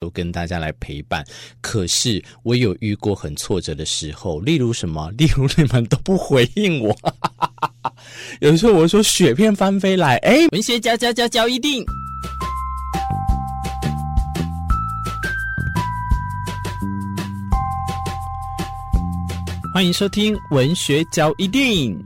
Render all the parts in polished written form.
都跟大家来陪伴。可是我有遇过很挫折的时候，例如什么？例如你们都不回应我。有时候我说雪片翻飞来，文学交一定。欢迎收听文学交一定。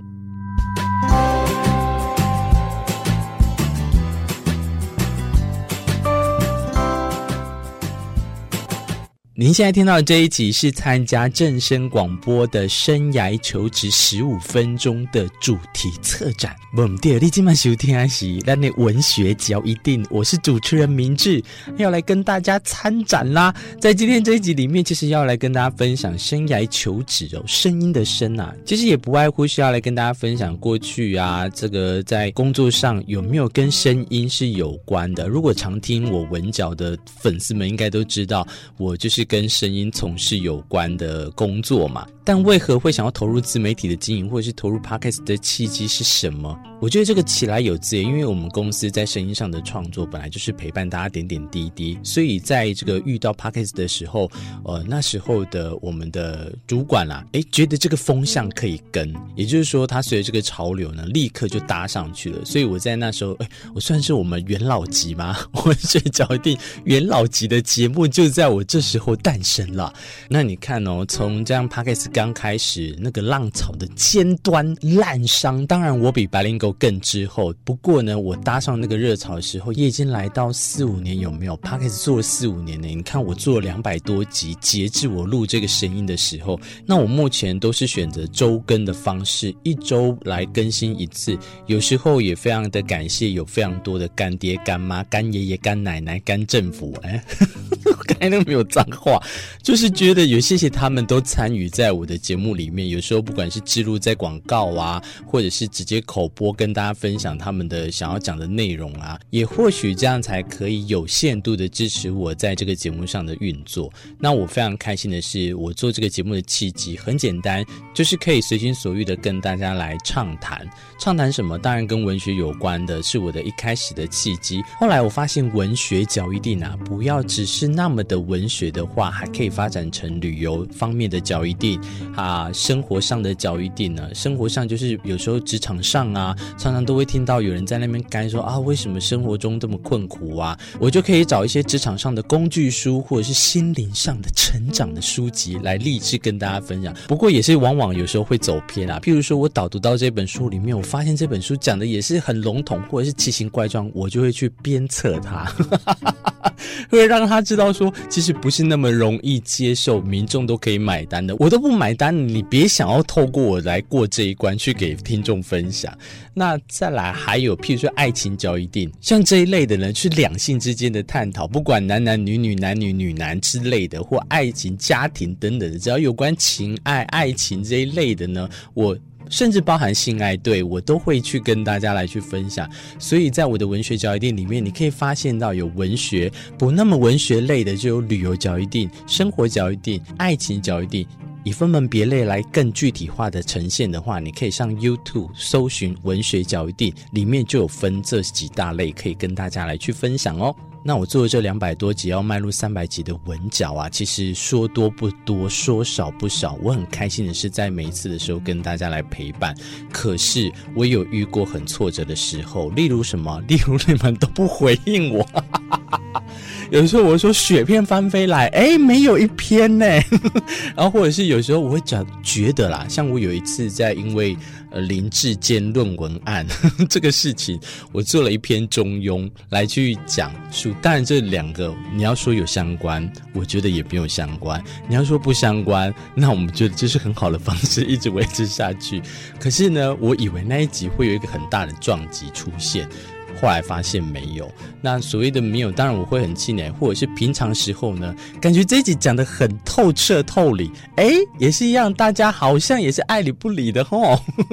您现在听到的这一集是参加正声广播的生涯求职15分钟的主题策展。不对，你今晚收听的是咱的文学交一定，我是主持人明志，要来跟大家参展啦。在今天这一集里面，其实要来跟大家分享生涯求职声音的声啊，其实也不外乎是要来跟大家分享过去啊，这个在工作上有没有跟声音是有关的。如果常听我文角的粉丝们应该都知道，我就是跟声音从事有关的工作嘛。但为何会想要投入自媒体的经营，或者是投入 Podcast 的契机是什么？我觉得这个起来有自，因为我们公司在声音上的创作本来就是陪伴大家点点滴滴，所以在这个遇到 Podcast 的时候，那时候的我们的主管啦，觉得这个风向可以跟，也就是说他随着这个潮流呢，立刻就搭上去了。所以我在那时候，我算是我们元老级吗？文学交一定元老级的节目就在我这时候诞生了。那你看从这样 Podcast 刚开始那个浪潮的尖端滥觞，当然我比白灵狗更滞后，不过呢我搭上那个热潮的时候也已经来到4-5年，有没有？ Podcast 做了4-5年呢，你看我做了200多集，截至我录这个声音的时候，那我目前都是选择周更的方式，1周来更新一次。有时候也非常的感谢有非常多的干爹干妈干爷爷干奶奶干政府，刚才那个没有脏话，就是觉得有谢谢他们都参与在我的节目里面，有时候不管是置入在广告啊，或者是直接口播跟大家分享他们的想要讲的内容啊，也或许这样才可以有限度的支持我在这个节目上的运作。那我非常开心的是，我做这个节目的契机很简单，就是可以随心所欲的跟大家来畅谈什么？当然跟文学有关的是我的一开始的契机。后来我发现文学交一定啊，不要只是那么的文学的话，还可以发展成旅游方面的交一定啊，生活上的交一定呢。生活上就是有时候职场上啊，常常都会听到有人在那边干说啊，为什么生活中这么困苦啊？我就可以找一些职场上的工具书，或者是心灵上的成长的书籍来励志跟大家分享。不过也是往往有时候会走偏啊，譬如说我导读到这本书里面，我发现这本书讲的也是很笼统，或者是奇形怪状，我就会去鞭策他会让他知道说其实不是那么容易接受，民众都可以买单的，我都不买单，你别想要透过我来过这一关去给听众分享。那再来还有譬如说爱情交一定，像这一类的呢，是两性之间的探讨，不管男男女女男女女男之类的，或爱情家庭等等的，只要有关情爱爱情这一类的呢，我甚至包含性爱，对，我都会去跟大家来去分享。所以在我的文学交一定里面，你可以发现到有文学，不那么文学类的就有旅游交一定、生活交一定、爱情交一定。以分门别类来更具体化的呈现的话，你可以上 YouTube 搜寻文学交一定，里面就有分这几大类可以跟大家来去分享哦。那我做的这200多集要迈入300集的文角啊，其实说多不多，说少不少。我很开心的是在每一次的时候跟大家来陪伴，可是我有遇过很挫折的时候，例如什么？例如你们都不回应我有时候我说雪片翻飞来，没有一篇呢然后或者是有时候我会觉得啦，像我有一次在因为林志坚论文案这个事情，我做了一篇中庸来去讲述。当然这两个你要说有相关，我觉得也没有相关，你要说不相关，那我们觉得这是很好的方式一直维持下去。可是呢，我以为那一集会有一个很大的撞击出现，后来发现没有。那所谓的没有，当然我会很气馁，或者是平常时候呢，感觉这一集讲得很透彻透理，也是一样，大家好像也是爱理不理的齁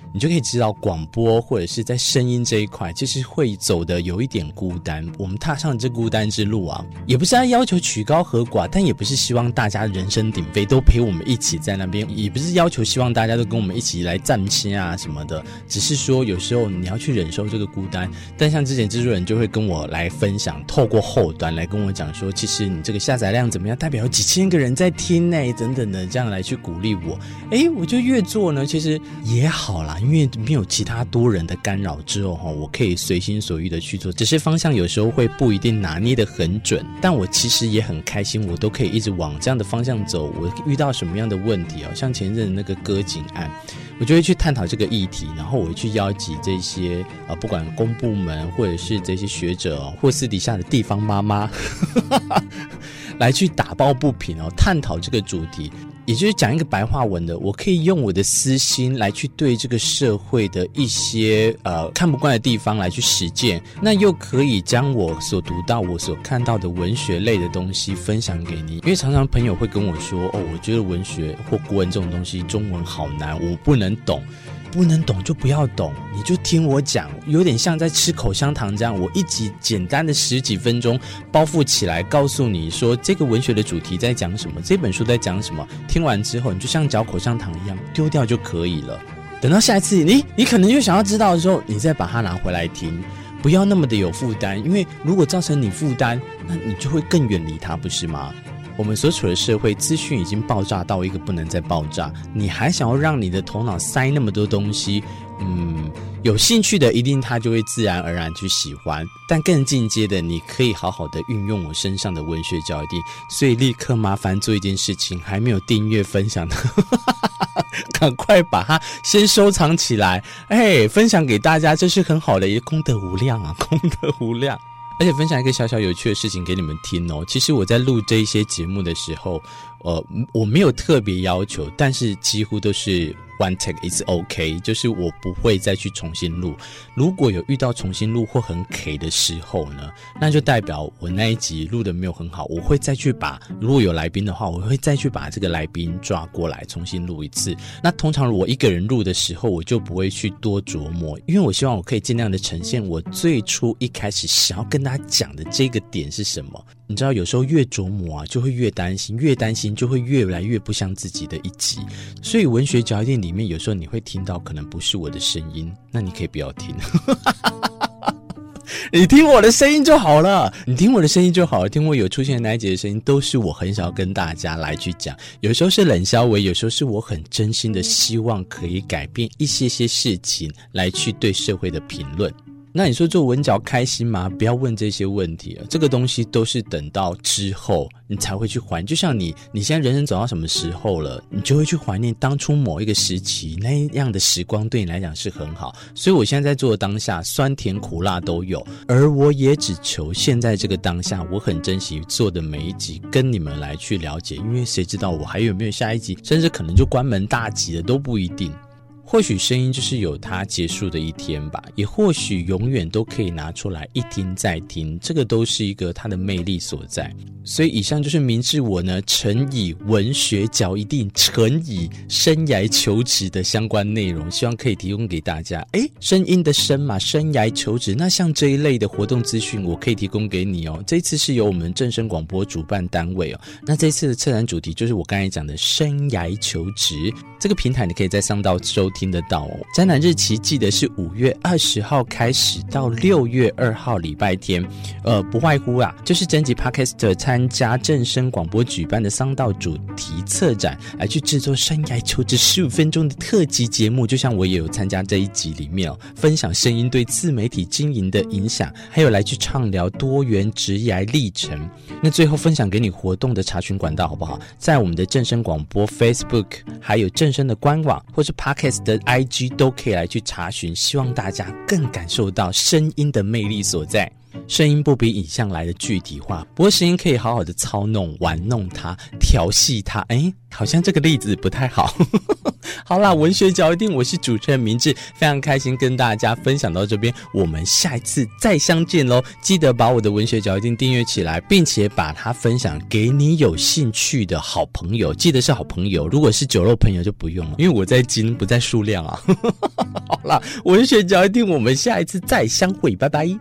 你就可以知道广播或者是在声音这一块其实会走的有一点孤单。我们踏上这孤单之路啊，也不是要求曲高和寡，但也不是希望大家人声鼎沸都陪我们一起在那边，也不是要求希望大家都跟我们一起来站亲啊什么的，只是说有时候你要去忍受这个孤单。但像之前制作人就会跟我来分享，透过后端来跟我讲说，其实你这个下载量怎么样，代表有几千个人在听呢，等等的，这样来去鼓励我。我就越做呢其实也好啦，因为没有其他多人的干扰之后我可以随心所欲的去做，只是方向有时候会不一定拿捏得很准，但我其实也很开心，我都可以一直往这样的方向走。我遇到什么样的问题像前阵那个割颈案，我就会去探讨这个议题，然后我会去邀集这些不管公部门或者是这些学者或私底下的地方妈妈来去打抱不平探讨这个主题。也就是讲一个白话文的，我可以用我的私心来去对这个社会的一些看不惯的地方来去实践，那又可以将我所读到我所看到的文学类的东西分享给你。因为常常朋友会跟我说我觉得文学或国文这种东西中文好难，我不能懂。不能懂就不要懂，你就听我讲，有点像在吃口香糖这样，我一集简单的10几分钟包覆起来，告诉你说这个文学的主题在讲什么，这本书在讲什么，听完之后你就像嚼口香糖一样丢掉就可以了。等到下一次你可能就想要知道的时候，你再把它拿回来听，不要那么的有负担，因为如果造成你负担，那你就会更远离它，不是吗？我们所处的社会资讯已经爆炸到一个不能再爆炸，你还想要让你的头脑塞那么多东西，有兴趣的一定他就会自然而然去喜欢，但更进阶的你可以好好的运用我身上的文学教育地。所以立刻麻烦做一件事情，还没有订阅分享的赶快把它先收藏起来，分享给大家，这是很好的，也功德无量啊，功德无量。而且分享一个小小有趣的事情给你们听其实我在录这一些节目的时候我没有特别要求，但是几乎都是 one take is OK， 就是我不会再去重新录。如果有遇到重新录或很 K 的时候呢，那就代表我那一集录的没有很好，我会再去把，如果有来宾的话，我会再去把这个来宾抓过来重新录一次。那通常我一个人录的时候，我就不会去多琢磨，因为我希望我可以尽量的呈现我最初一开始想要跟大家讲的这个点是什么。你知道有时候越琢磨就会越担心，越担心就会越来越不像自己的一集。所以文学教育店里面有时候你会听到可能不是我的声音，那你可以不要听你听我的声音就好了，你听我的声音就好了，听我有出现的那一集的声音都是我很想要跟大家来去讲，有时候是冷笑话，有时候是我很真心的希望可以改变一些事情来去对社会的评论。那你说做文角开心吗？不要问这些问题了，这个东西都是等到之后你才会去怀念。就像你现在人生走到什么时候了，你就会去怀念当初某一个时期那样的时光，对你来讲是很好。所以我现在在做的当下，酸甜苦辣都有，而我也只求现在这个当下，我很珍惜做的每一集跟你们来去了解，因为谁知道我还有没有下一集，甚至可能就关门大吉了都不一定。或许声音就是有它结束的一天吧，也或许永远都可以拿出来一听再听，这个都是一个它的魅力所在。所以以上就是明志我呢诚以文学角一定，诚以生涯求职的相关内容，希望可以提供给大家。声音的声嘛，生涯求职，那像这一类的活动资讯我可以提供给你这一次是由我们正声广播主办单位那这一次的策展主题就是我刚才讲的生涯求职，这个平台你可以在上到收听得到展览日期记得是5月20号开始到6月2号礼拜天不外乎就是征集 Podcast 参加正声广播举办的商道主题策展，来去制作生涯求职15分钟的特辑节目，就像我也有参加这一集里面分享声音对自媒体经营的影响，还有来去畅聊多元职涯历程。那最后分享给你活动的查询管道好不好？在我们的正声广播 Facebook 还有正声的官网或是 Podcast 的 IG 都可以来去查询，希望大家更感受到声音的魅力所在。声音不比影像来的具体化，不过声音可以好好的操弄玩弄它，调戏它好像这个例子不太好好啦，文学角一定，我是主持人明志，非常开心跟大家分享到这边，我们下一次再相见咯。记得把我的文学角一定订阅起来，并且把它分享给你有兴趣的好朋友，记得是好朋友，如果是酒肉朋友就不用了，因为我在斤不在数量啊。好啦，文学角一定，我们下一次再相会，拜拜。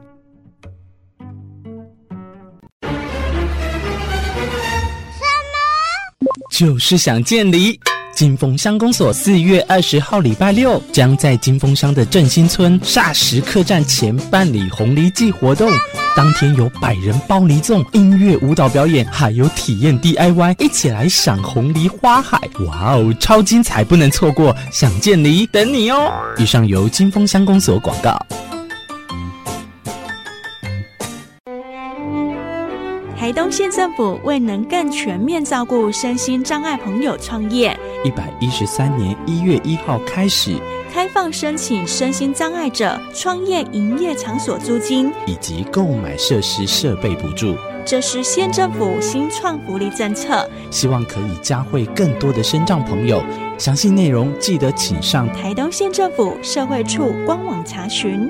就是想见你。金峰乡公所4月20号礼拜六将在金峰乡的振兴村霎时客栈前办理红梨祭活动，当天有100人包梨粽、音乐舞蹈表演，还有体验 DIY， 一起来赏红梨花海，哇哦，超精彩，不能错过！想见你，等你哦。以上由金峰乡公所广告。 台东县政府为能更全面照顾身心障碍朋友创业 113年1月1号开始开放申请身心障碍者创业营业场所租金以及购买设施设备补助， 这是县政府新创福利政策， 希望可以嘉惠更多的身障朋友。详细内容记得请上台东县政府社会处官网查询。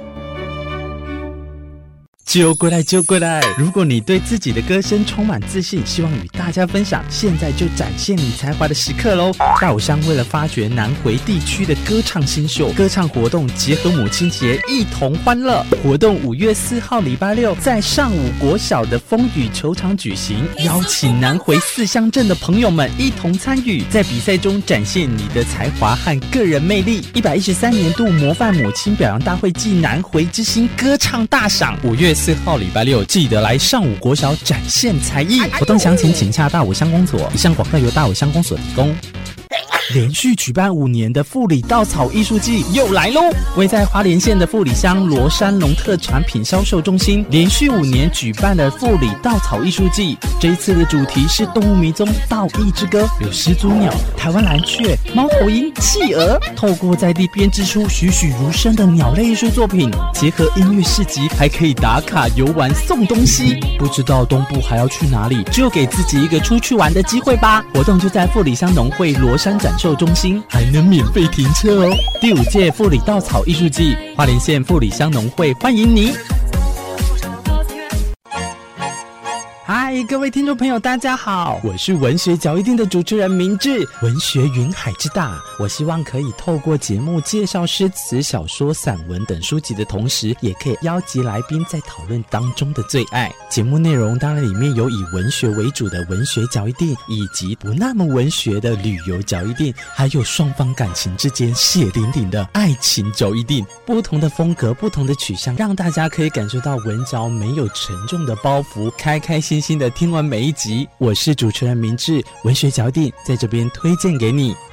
揪过来揪过来，如果你对自己的歌声充满自信，希望与大家分享，现在就展现你才华的时刻咯。大武乡为了发掘南回地区的歌唱新秀，歌唱活动结合母亲节一同欢乐。活动5月4号礼拜六在上午国小的风雨球场举行，邀请南回4乡镇的朋友们一同参与，在比赛中展现你的才华和个人魅力。113年度模范母亲表扬大会暨南回之星歌唱大赏5月4号礼拜六记得来上午国小展现才艺。活动详情请洽大武乡公所，以上广告由大武乡公所提供。连续举办5年的富里稻草艺术季又来咯！位在花莲县的富里乡罗山农特产品销售中心，连续5年举办了富里稻草艺术季。这一次的主题是动物迷踪稻艺之歌，有始祖鸟、台湾蓝雀、猫头鹰、企鹅，透过在地编织出栩栩如生的鸟类艺术作品，结合音乐市集，还可以打卡游玩送东西。不知道东部还要去哪里，就给自己一个出去玩的机会吧！活动就在富里乡农会罗山展售中心，还能免费停车哦。第5届富里稻草艺术季，花莲县富里乡农会欢迎你。嗨，各位听众朋友大家好，我是文学角一定的主持人明志。文学云海之大，我希望可以透过节目介绍诗词、小说、散文等书籍的同时，也可以邀集来宾在讨论当中的最爱。节目内容当然里面有以文学为主的文学角一定，以及不那么文学的旅游角一定，还有双方感情之间血淋淋的爱情角一定。不同的风格，不同的取向，让大家可以感受到文角没有沉重的包袱，开开心心的听完每一集。我是主持人明志，文学角一定在这边推荐给你。